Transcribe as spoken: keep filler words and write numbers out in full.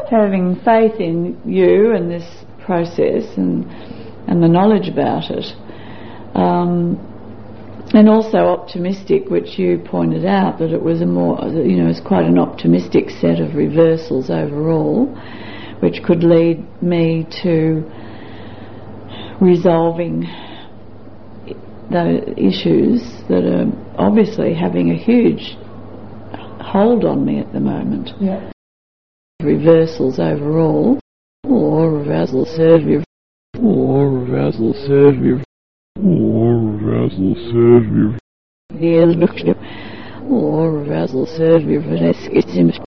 having faith in you and this process and and the knowledge about it, um, and also optimistic, which you pointed out that it was a more, you know, it's quite an optimistic set of reversals overall, which could lead me to resolving the issues that are obviously having a huge hold on me at the moment. Yeah. Reversals overall, or reversal serve you, or reversal serve you, or reversal serve you, or reversal serve you,